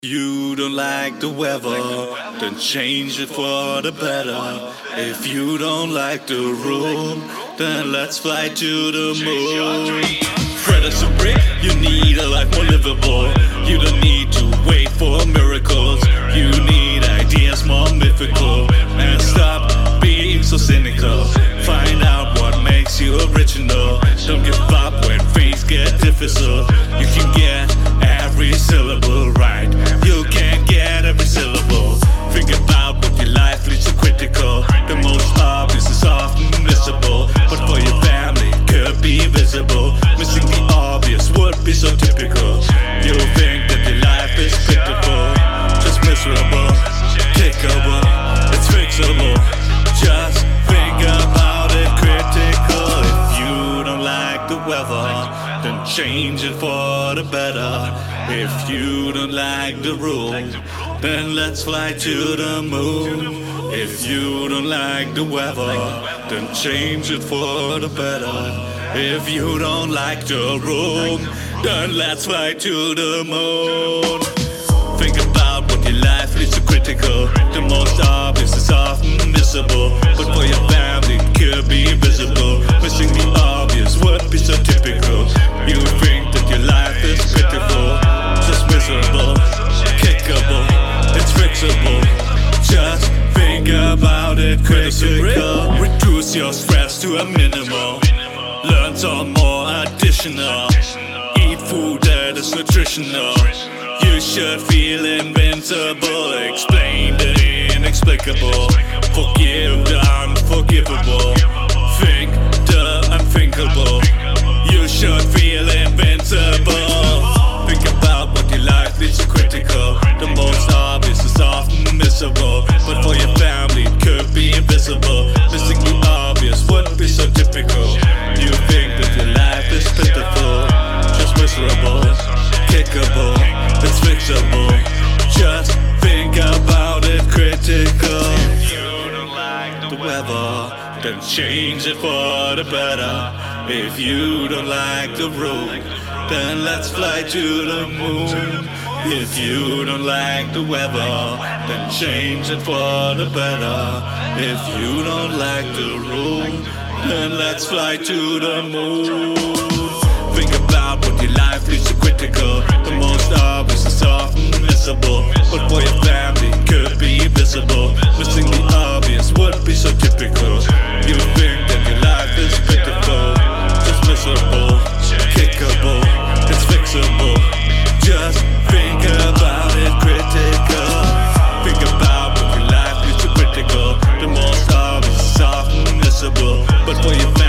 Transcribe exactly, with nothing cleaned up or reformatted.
You don't like the weather, then change it for the better. If you don't like the room, then let's fly to the moon. Fred is a brick, you need a life more livable. You don't need to wait for miracles. You need ideas more mythical. And stop being so cynical. Find out what makes you original. Don't give up when things get difficult. You can get every syllable right. You can't get every syllable. Think about what your life leads to critical. The most obvious is often visible, but for your family it could be invisible. Missing the obvious would be so typical. You think that your life is pitiful, just miserable, kickable, it's fixable. Just think about it critical. If you don't like the weather, then change it for the better. If you don't like the room, then let's fly to the moon. If you don't like the weather, then change it for the better. If you don't like the room, then let's fly to the moon. Think about what your life leads to critical. The most obvious is often visible, but for your family it could be invisible. Missing the obvious would be so typical. You think that your life is pitiful, just miserable, kickable, it's fixable. Just think about it critical. Reduce your stress to a minimal. Learn some more additional. Eat food that is nutritional. You should feel invincible. Explain the inexplicable. Forgive the unforgivable. Think the unthinkable. You should feel invincible. Think about what your life leads to critical. The most obvious is often miserable, but for your family it could be invisible. Missing the obvious would be so typical. You think that your life is pitiful, just miserable, kickable, it's fixable. Just think about it critical. If you don't like the weather, then change it for the better. If you don't like the room, then let's fly to the moon. If you don't like the weather, then change it for the better. If you don't like the room, then let's fly to the moon. Think about what your life leads to critical. The most obvious is often visible, but for your family it could be invisible. Missing the obvious would be so typical. You think that your life is pitiful, just miserable, kickable, it's fixable. Just think about it critical. Think about what your life leads to critical. The most obvious is often visible, but for your